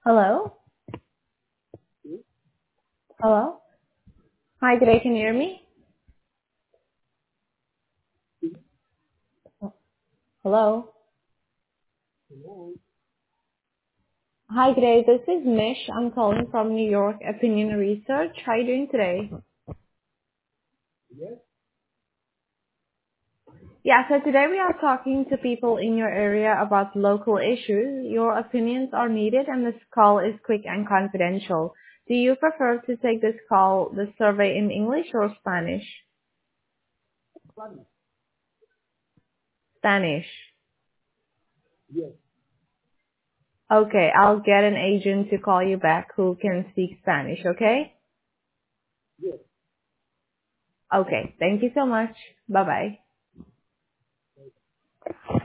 Hello? Hello? Hi, today can you hear me? Hello? Hi, today. This is Mish. I'm calling from New York Opinion Research. How are you doing today? Yeah, so today we are talking to people in your area about local issues. Your opinions are needed and this call is quick and confidential. Do you prefer to take the survey in English or Spanish? Spanish. Okay, I'll get an agent to call you back who can speak Spanish, okay? Okay, thank you so much. Bye-bye.